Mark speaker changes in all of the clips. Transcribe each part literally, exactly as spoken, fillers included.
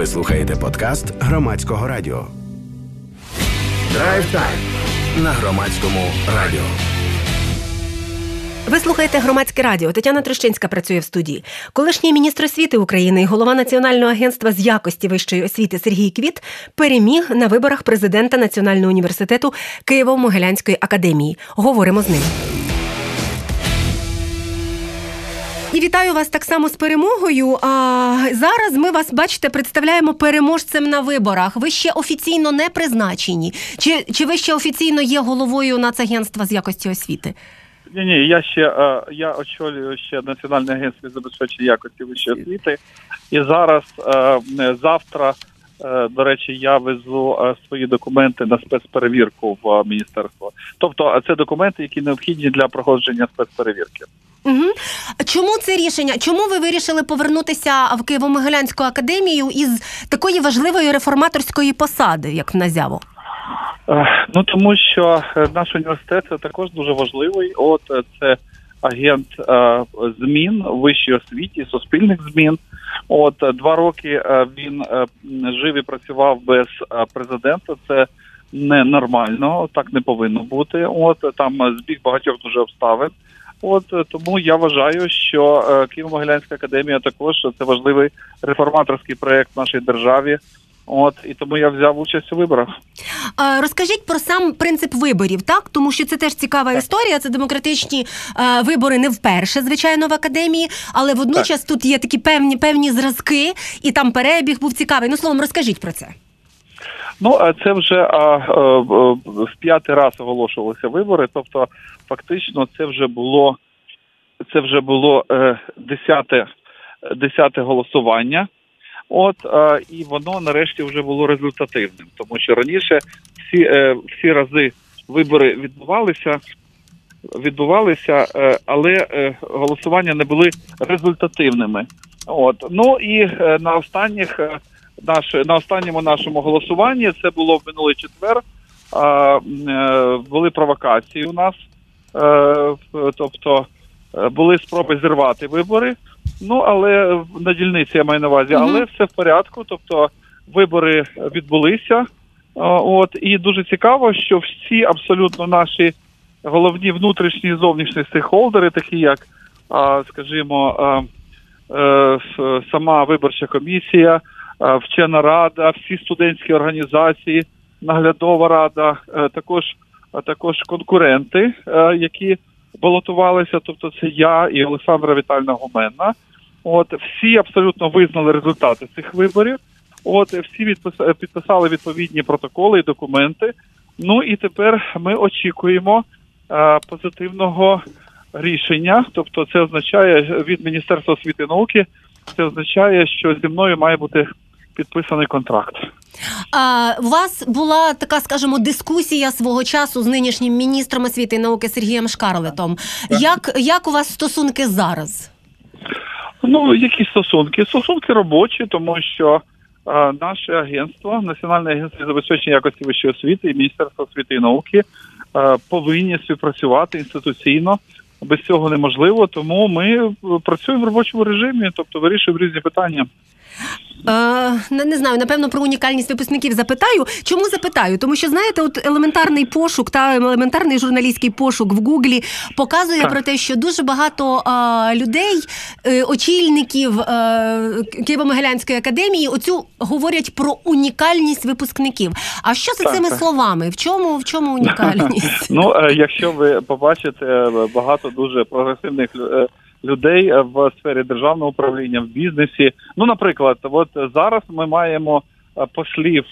Speaker 1: Ви слухаєте подкаст Громадського радіо. Драйв Тайм на Громадському радіо.
Speaker 2: Ви слухаєте Громадське радіо. Тетяна Трощинська працює в студії. Колишній міністр освіти України і голова Національного агентства з якості вищої освіти Сергій Квіт переміг на виборах президента Національного університету Києво-Могилянської академії. Говоримо з ним. І вітаю вас так само з перемогою. А зараз ми вас, бачите, представляємо переможцем на виборах. Ви ще офіційно не призначені? Чи, чи ви ще офіційно є головою Нацагентства з якості освіти?
Speaker 3: Ні, ні, я ще я очолюю ще Національне агентство з забезпечення якості вищої освіти. І зараз, завтра, до речі, я везу свої документи на спецперевірку в міністерство. Тобто, це документи, які необхідні для проходження спецперевірки.
Speaker 2: Угу. Чому це рішення? Чому ви вирішили повернутися в Києво-Могилянську академію із такої важливої реформаторської посади, як в НАЗЯВО?
Speaker 3: Ну, тому що наш університет це також дуже важливий. От це агент е, змін в вищій освіті, суспільних змін. От два роки е, він е, жив і працював без е, президента. Це ненормально, так не повинно бути. От там збіг багатьох дуже обставин. От тому я вважаю, що е, Києво-Могилянська академія також це важливий реформаторський проєкт в нашій державі. От, і тому я взяв участь у виборах.
Speaker 2: А, розкажіть про сам принцип виборів, так? Тому що це теж цікава так. історія, це демократичні а, вибори не вперше, звичайно, в академії, але водночас так. тут є такі певні, певні зразки, і там перебіг був цікавий. Ну, словом, розкажіть про це.
Speaker 3: Ну, це вже а, а, в п'ятий раз оголошувалися вибори, тобто фактично це вже було, це вже було е, десяте, десяте голосування. От, а, і воно нарешті вже було результативним, тому що раніше всі, е, всі рази вибори відбувалися, відбувалися, е, але е, голосування не були результативними. От, ну і е, на останніх, е, наш, на останньому нашому голосуванні, це було в минулий четвер, е, е, були провокації у нас, е, тобто е, були спроби зірвати вибори. Ну, але на дільниці я маю на увазі, але mm-hmm. все в порядку, тобто вибори відбулися. От, і дуже цікаво, що всі абсолютно наші головні внутрішні і зовнішні стейкхолдери, такі як, скажімо, сама виборча комісія, вчена рада, всі студентські організації, наглядова рада, також, також конкуренти, які балотувалися, тобто це я і Олександра Віталіївна Гуменна. От, всі абсолютно визнали результати цих виборів. От, всі відпис- підписали відповідні протоколи і документи. Ну і тепер ми очікуємо е, позитивного рішення. Тобто це означає від Міністерства освіти і науки, це означає, що зі мною має бути підписаний контракт.
Speaker 2: А, у вас була така, скажімо, дискусія свого часу з нинішнім міністром освіти і науки Сергієм Шкарлетом. Як, як у вас стосунки зараз?
Speaker 3: Ну, які стосунки? Стосунки робочі, тому що а, наше агентство, Національне агентство з забезпечення якості вищої освіти і Міністерство освіти і науки а, повинні співпрацювати інституційно. Без цього неможливо, тому ми працюємо в робочому режимі, тобто вирішуємо різні питання.
Speaker 2: Е, не знаю, напевно, про унікальність випускників запитаю. Чому запитаю? Тому що, знаєте, от елементарний пошук та елементарний журналістський пошук в Гуглі показує так. про те, що дуже багато е, людей, е, очільників е, Києво-Могилянської академії оцю говорять про унікальність випускників. А що за цими так. словами? В чому, в чому унікальність?
Speaker 3: Ну, е, якщо ви побачите багато дуже прогресивних людей, людей в сфері державного управління, в бізнесі. Ну, наприклад, от зараз ми маємо послів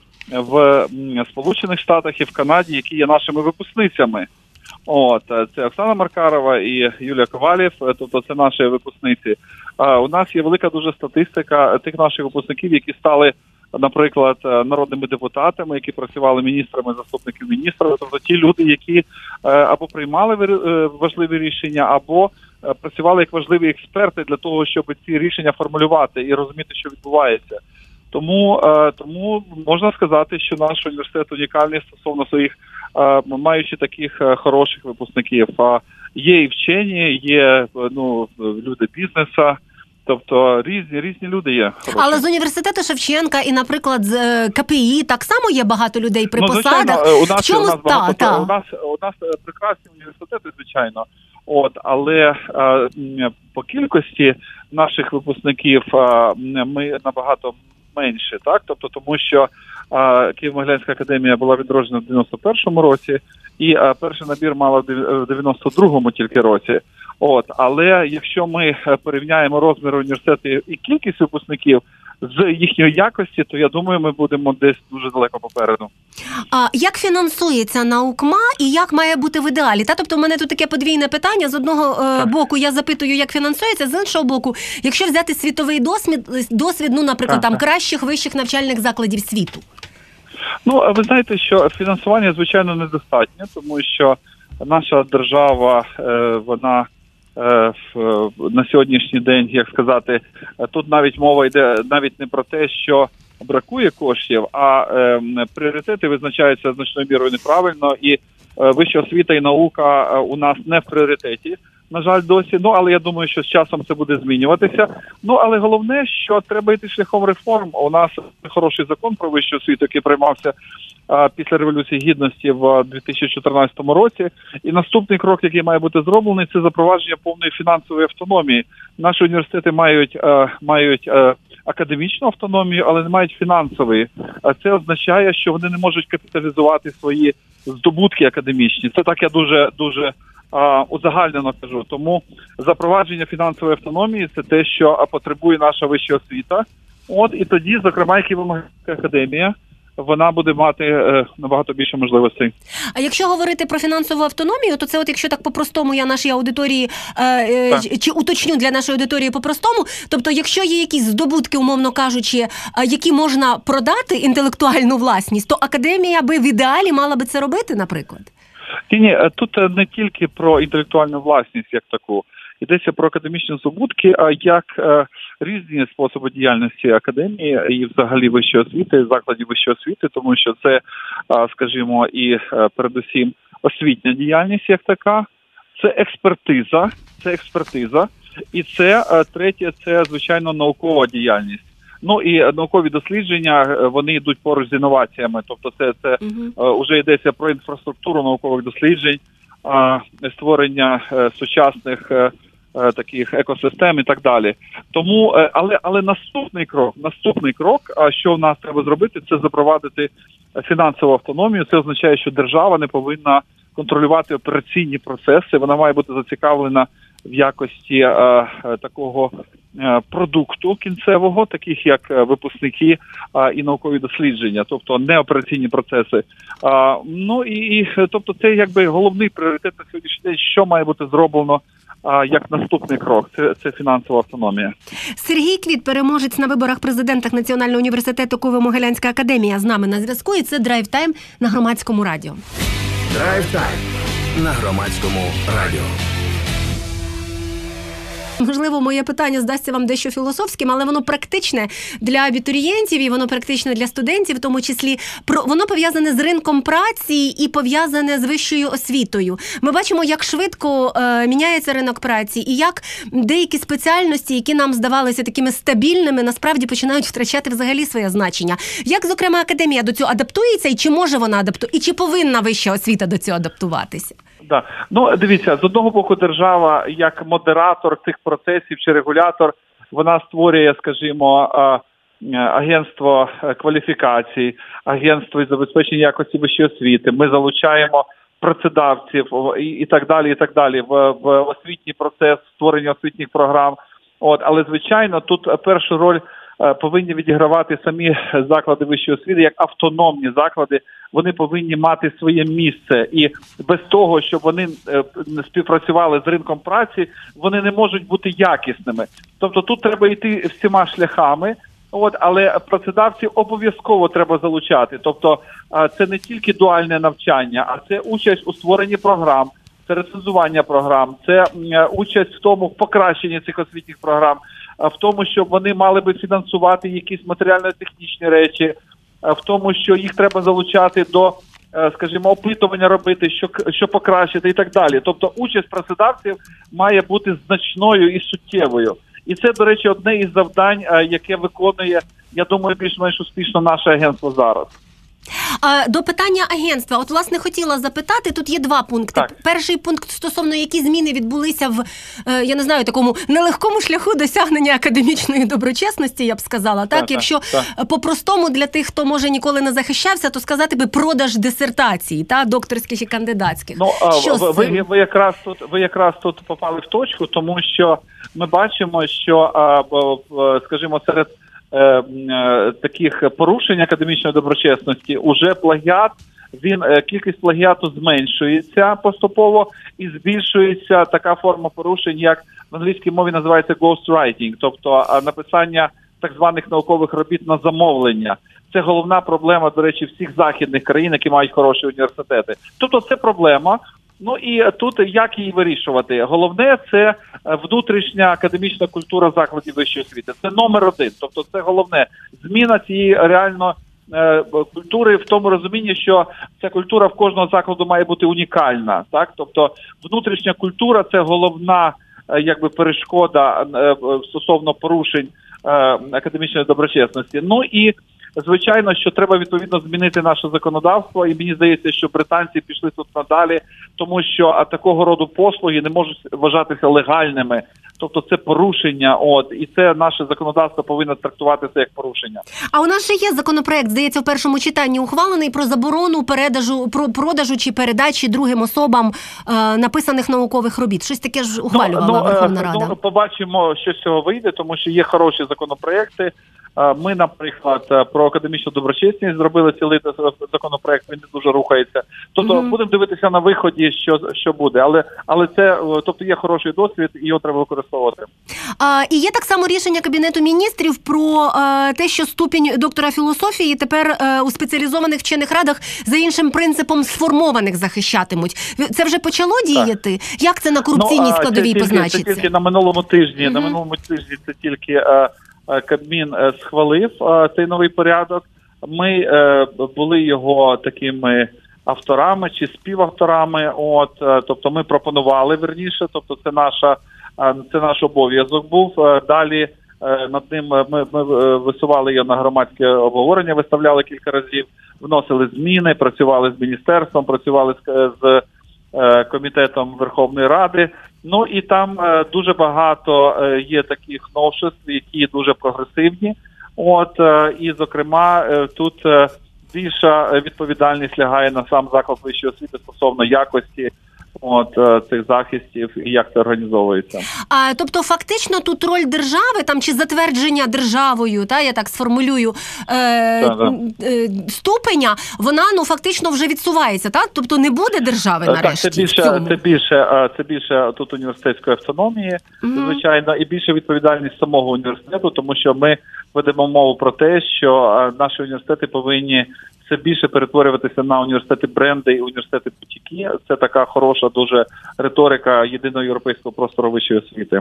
Speaker 3: в Сполучених Штатах і в Канаді, які є нашими випускницями. От, це Оксана Маркарова і Юлія Ковалєв, тобто це наші випускниці. У нас є велика дуже статистика тих наших випускників, які стали, наприклад, народними депутатами, які працювали міністрами, заступниками міністра, тобто ті люди, які або приймали важливі рішення, або працювали як важливі експерти для того, щоб ці рішення формулювати і розуміти, що відбувається. Тому, тому можна сказати, що наш університет унікальний стосовно своїх, маючи таких хороших випускників. Є і вчені, є ну, люди бізнесу, Тобто різні різні люди є. Хороші.
Speaker 2: Але з університету Шевченка і, наприклад, з КПІ так само є багато людей при
Speaker 3: ну,
Speaker 2: посадах.
Speaker 3: Звичайно, у нас,
Speaker 2: в чому...
Speaker 3: у нас багато,
Speaker 2: та, та.
Speaker 3: у нас у нас прекрасні університети, звичайно. От, але а, по кількості наших випускників а, ми набагато менше, так? Тобто, тому що а, Києво-Могилянська академія була відроджена в дев'яносто першому році, і а, перший набір мала в дев'яносто другому тільки році. От, але якщо ми порівняємо розмір університету і кількість випускників з їхньої якості, то я думаю, ми будемо десь дуже далеко попереду.
Speaker 2: А як фінансується наукма і як має бути в ідеалі? Та тобто, в мене тут таке подвійне питання. З одного е, боку, я запитую, як фінансується, з іншого боку, якщо взяти світовий досвід, досвід, ну, наприклад, там кращих вищих навчальних закладів світу.
Speaker 3: Ну, ви знаєте, що фінансування, звичайно, недостатньо, тому що наша держава, е, вона на сьогоднішній день, як сказати, тут навіть мова йде навіть не про те, що бракує коштів, а е, пріоритети визначаються значною мірою неправильно, і е, вища освіта і наука у нас не в пріоритеті, на жаль, досі. Ну, але я думаю, що з часом це буде змінюватися. Ну, але головне, що треба йти шляхом реформ. У нас хороший закон про вищу освіту, який приймався а, після Революції Гідності в дві тисячі чотирнадцятому році. І наступний крок, який має бути зроблений, це запровадження повної фінансової автономії. Наші університети мають, а, мають а, академічну автономію, але не мають фінансової. А це означає, що вони не можуть капіталізувати свої здобутки академічні. Це так я дуже, дуже а, узагальнено кажу. Тому запровадження фінансової автономії – це те, що потребує наша вища освіта. От, і тоді, зокрема, Києво-Могилянська академія, вона буде мати е, набагато більше можливостей. А
Speaker 2: якщо говорити про фінансову автономію, то це от якщо так по-простому я нашій аудиторії, е, е, чи уточню для нашої аудиторії по-простому, тобто якщо є якісь здобутки, умовно кажучи, е, які можна продати інтелектуальну власність, то академія би в ідеалі мала би це робити, наприклад?
Speaker 3: Ні, ні, тут не тільки про інтелектуальну власність як таку. Йдеться про академічні здобутки, а як е, різні способи діяльності академії і взагалі вищої освіти, закладів вищої освіти, тому що це, е, скажімо, і е, передусім освітня діяльність як така, це експертиза, це експертиза, і це е, третє, це, звичайно, наукова діяльність. Ну і наукові дослідження, вони йдуть поруч з інноваціями, тобто це, це uh-huh. вже йдеться про інфраструктуру наукових досліджень, створення сучасних таких екосистем і так далі. Тому, але, але наступний крок, наступний крок, що в нас треба зробити, це запровадити фінансову автономію. Це означає, що держава не повинна контролювати операційні процеси, вона має бути зацікавлена в якості е, такого е, продукту кінцевого, таких як випускники е, і наукові дослідження, тобто не операційні процеси. Е, ну і, і тобто це якби головний пріоритет на сьогоднішній день, що має бути зроблено е, як наступний крок. Це, це фінансова автономія.
Speaker 2: Сергій Квіт, переможець на виборах президента Національного університету Києво-Могилянська академія, з нами на зв'язку, і це Драйв Тайм на Громадському радіо.
Speaker 1: Драйв Тайм на Громадському радіо.
Speaker 2: Можливо, моє питання здасться вам дещо філософським, але воно практичне для абітурієнтів і воно практичне для студентів, в тому числі. Воно пов'язане з ринком праці і пов'язане з вищою освітою. Ми бачимо, як швидко е, міняється ринок праці і як деякі спеціальності, які нам здавалися такими стабільними, насправді починають втрачати взагалі своє значення. Як, зокрема, академія до цього адаптується і чи може вона адаптувати, і чи повинна вища освіта до цього адаптуватися?
Speaker 3: Да. Ну, дивіться, з одного боку держава як модератор цих процесів чи регулятор, вона створює, скажімо, агентство кваліфікацій, агентство із забезпечення якості вищої освіти. Ми залучаємо працедавців і, і так далі, і так далі в, в освітній процес створення освітніх програм. От, але, звичайно, тут першу роль повинні відігравати самі заклади вищої освіти як автономні заклади. Вони повинні мати своє місце, і без того, щоб вони не співпрацювали з ринком праці, вони не можуть бути якісними. Тобто тут треба йти всіма шляхами, от, але працедавців обов'язково треба залучати. Тобто це не тільки дуальне навчання, а це участь у створенні програм, це рецензування програм, це участь в тому, в покращенні цих освітніх програм, в тому, щоб вони мали би фінансувати якісь матеріально-технічні речі, в тому, що їх треба залучати до, скажімо, опитування робити, що, що покращити і так далі. Тобто участь працедавців має бути значною і суттєвою. І це, до речі, одне із завдань, яке виконує, я думаю, більш-менш успішно наше агентство зараз.
Speaker 2: До питання агентства. От, власне, хотіла запитати, тут є два пункти.
Speaker 3: Так.
Speaker 2: Перший пункт стосовно, які зміни відбулися в, я не знаю, такому нелегкому шляху досягнення академічної доброчесності, я б сказала. Так, так якщо так. по-простому для тих, хто, може, ніколи не захищався, то сказати би продаж дисертацій, та, докторських і кандидатських.
Speaker 3: Ну, що ви, ви, ви, якраз тут, ви якраз тут попали в точку, тому що ми бачимо, що, скажімо, серед Е, е, таких порушень академічної доброчесності уже плагіат, він, е, кількість плагіату зменшується поступово і збільшується така форма порушень, як в англійській мові називається ghostwriting, тобто е, написання так званих наукових робіт на замовлення. Це головна проблема, до речі, всіх західних країн, які мають хороші університети. Тобто це проблема. Ну і тут як її вирішувати? Головне – це внутрішня академічна культура закладів вищої освіти. Це номер один. Тобто це головне. Зміна цієї реально е, культури в тому розумінні, що ця культура в кожного закладу має бути унікальна. Так? Тобто внутрішня культура – це головна е, якби перешкода е, стосовно порушень е, академічної доброчесності. Ну і звичайно, що треба відповідно змінити наше законодавство, і мені здається, що британці пішли тут надалі, тому що такого роду послуги не можуть вважатися легальними. Тобто це порушення, от, і це наше законодавство повинно трактуватися як порушення.
Speaker 2: А у нас же є законопроект, здається, в першому читанні ухвалений про заборону передажу, про продажу чи передачі другим особам е, написаних наукових робіт. Щось таке ж ухвалювала ну, ну, Верховна Рада.
Speaker 3: Ну, побачимо, що з цього вийде, тому що є хороші законопроекти. Ми, наприклад, про академічну доброчесність зробили цілий законопроект, він не дуже рухається. Тобто mm-hmm. будемо дивитися на виході, що, що буде. Але, але це, тобто є хороший досвід, і його треба використовувати.
Speaker 2: А, і є так само рішення Кабінету міністрів про а, те, що ступінь доктора філософії тепер а, у спеціалізованих вчених радах за іншим принципом сформованих захищатимуть. Це вже почало діяти? Так. Як це на корупційній ну, складовій
Speaker 3: це,
Speaker 2: позначиться?
Speaker 3: Це тільки на минулому тижні. Mm-hmm. На минулому тижні це тільки... А, Кабмін схвалив а, цей новий порядок. Ми е, були його такими авторами чи співавторами. От, е, тобто ми пропонували верніше. Тобто це наша е, це наш обов'язок був. Е, далі е, над ним ми, ми висували його на громадське обговорення, виставляли кілька разів, вносили зміни, працювали з міністерством, працювали з, з е, комітетом Верховної Ради. Ну і там е, дуже багато е, є таких новшеств, які дуже прогресивні. От е, і, зокрема, е, тут е, більша відповідальність лягає на сам заклад вищої освіти стосовно якості от е, цих захистів і як це організовується.
Speaker 2: А тобто, фактично, тут роль держави там чи затвердження державою, та я так сформулюю, е, да, да. е, ступеня, вона ну фактично вже відсувається, так? Тобто не буде держави нарешті.
Speaker 3: Так, це більше, це більше, це більше тут університетської автономії, mm-hmm. звичайно, і більше відповідальність самого університету, тому що ми ведемо мову про те, що наші університети повинні все більше перетворюватися на університети бренди і університети бутіки. Це така хороша дуже риторика єдиного європейського простору вищої освіти.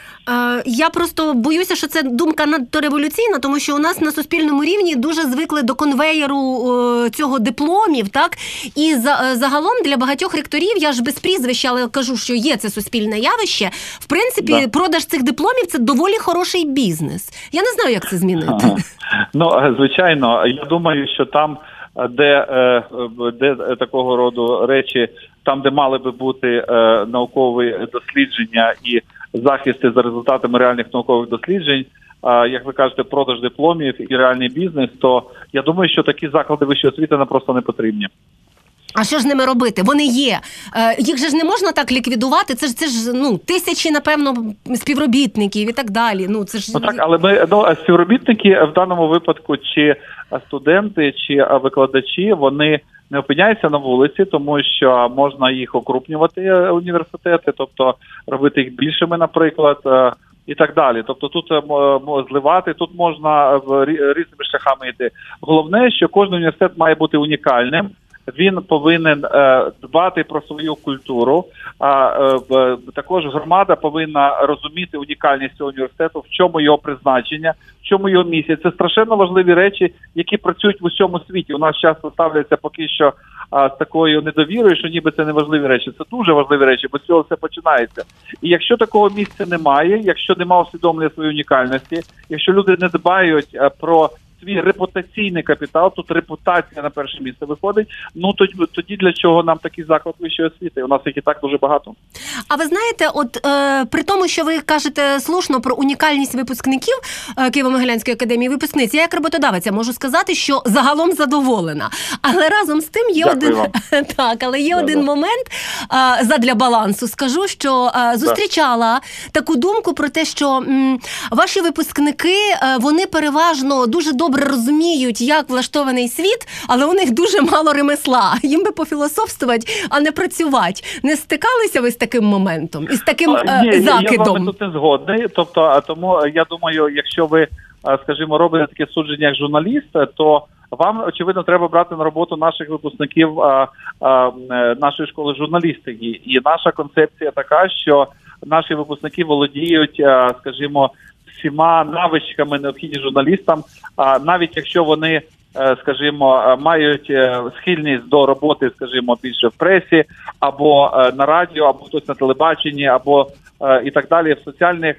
Speaker 2: Я просто боюся, що це думка надто революційна, тому що у нас на суспільному рівні дуже звикли до конвеєру цього дипломів, так? І за, загалом для багатьох ректорів, я ж без прізвища, але кажу, що є це суспільне явище, в принципі, да. продаж цих дипломів – це доволі хороший бізнес. Я не знаю, як це змінити. Ага.
Speaker 3: Ну, звичайно, я думаю, що там, де, де такого роду речі, там, де мали би бути наукові дослідження і захисти за результатами реальних наукових досліджень, як ви кажете, продаж дипломів і реальний бізнес, то я думаю, що такі заклади вищої освіти нам просто не потрібні.
Speaker 2: А що ж з ними робити? Вони є. Їх же ж не можна так ліквідувати. Це ж це ж ну тисячі, напевно, співробітників і так далі. Ну це ж
Speaker 3: ну так, але ми ну співробітники в даному випадку, чи студенти, чи викладачі, вони не опиняються на вулиці, тому що можна їх окрупнювати університети, тобто робити їх більшими, наприклад, і так далі. Тобто тут зливати, тут можна різними шляхами йти. Головне, що кожен університет має бути унікальним, він повинен е, дбати про свою культуру, а е, також громада повинна розуміти унікальність цього університету, в чому його призначення, в чому його місія. Це страшенно важливі речі, які працюють в усьому світі. У нас часто ставляться поки що а, з такою недовірою, що ніби це не важливі речі. Це дуже важливі речі, бо з цього все починається. І якщо такого місця немає, якщо немає усвідомлення своєї унікальності, якщо люди не дбають а, про свій репутаційний капітал, тут репутація на перше місце виходить, ну тоді, тоді для чого нам такий заклад вищої освіти? У нас їх і так дуже багато.
Speaker 2: А ви знаєте, от е, при тому, що ви кажете слушно про унікальність випускників е, Києво-Могилянської академії, випускниць, я як роботодавиця можу сказати, що загалом задоволена. Але разом з тим є
Speaker 3: Дякую
Speaker 2: один
Speaker 3: вам.
Speaker 2: так, але є
Speaker 3: Да,
Speaker 2: один
Speaker 3: да.
Speaker 2: момент е, задля балансу. Скажу, що е, зустрічала таку думку про те, що м, ваші випускники, е, вони переважно дуже добре добре розуміють, як влаштований світ, але у них дуже мало ремесла. Їм би пофілософствувати, а не працювати. Не стикалися ви з таким моментом? І з таким е,
Speaker 3: Ні,
Speaker 2: закидом?
Speaker 3: Я з вами тут не згодний. Тобто, тому я думаю, якщо ви, скажімо, робите таке судження як журналіст, то вам, очевидно, треба брати на роботу наших випускників а, а, нашої школи журналістики. І наша концепція така, що наші випускники володіють, а, скажімо, всіма навичками необхідні журналістам, а навіть якщо вони, скажімо, мають схильність до роботи, скажімо, більше в пресі, або на радіо, або хтось на телебаченні, або і так далі в соціальних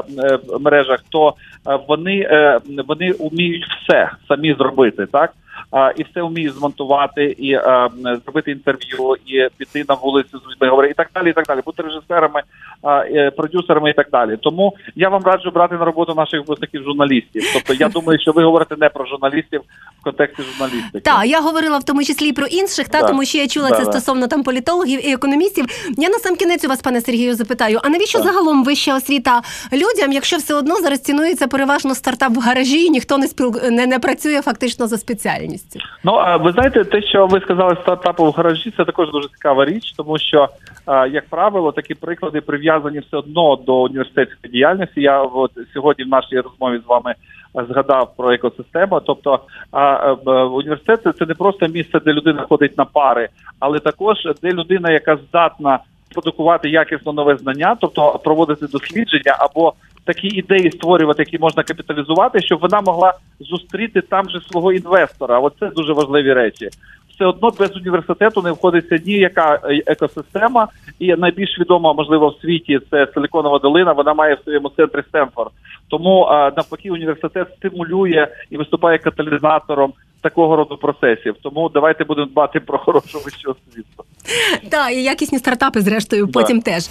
Speaker 3: мережах, то вони, вони вміють все самі зробити, так? І все вміють змонтувати, і а, зробити інтерв'ю, і піти на вулицю з людьми говорити, і так далі, і так далі, бути режисерами, а, і, продюсерами і так далі. Тому я вам раджу брати на роботу наших випускників журналістів. Тобто я думаю, що ви говорите не про журналістів в контексті журналістики.
Speaker 2: Так, я говорила в тому числі і про інших, та,
Speaker 3: да.
Speaker 2: тому що я чула
Speaker 3: да,
Speaker 2: це
Speaker 3: да.
Speaker 2: стосовно там політологів і економістів. Я на сам кінець у вас, пане Сергію, запитаю, а навіщо
Speaker 3: так.
Speaker 2: загалом вища освіта людям, якщо все одно зараз цінується переважно стартап в гаражі і ніхто не, спіл... не, не працює фактично за спеціальністю?
Speaker 3: Ну, ви знаєте, те, що ви сказали стартапу в гаражі, це також дуже цікава річ, тому що, як правило, такі приклади прив'язані все одно до університетської діяльності. Я от сьогодні в нашій розмові з вами згадав про екосистему. Тобто університет – це не просто місце, де людина ходить на пари, але також де людина, яка здатна продукувати якісно нове знання, тобто проводити дослідження або такі ідеї створювати, які можна капіталізувати, щоб вона могла зустріти там же свого інвестора. Оце дуже важливі речі. Все одно без університету не входиться ніяка екосистема, і найбільш відома, можливо, в світі це Силіконова долина, вона має в своєму центрі Стенфорд. Тому, навпаки, університет стимулює і виступає каталізатором такого роду процесів. Тому давайте будемо дбати про хорошу вищу освіту.
Speaker 2: Так, і якісні стартапи, зрештою, да. потім теж.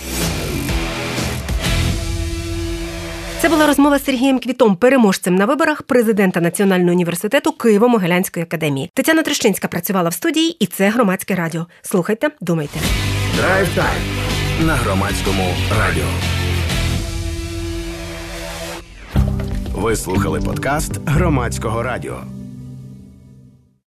Speaker 2: Це була розмова з Сергієм Квітом, переможцем на виборах президента Національного університету Києво-Могилянської академії. Тетяна Трещинська працювала в студії, і це Громадське радіо. Слухайте, думайте.
Speaker 1: Драйв Тайм на Громадському радіо. Ви слухали подкаст Громадського радіо.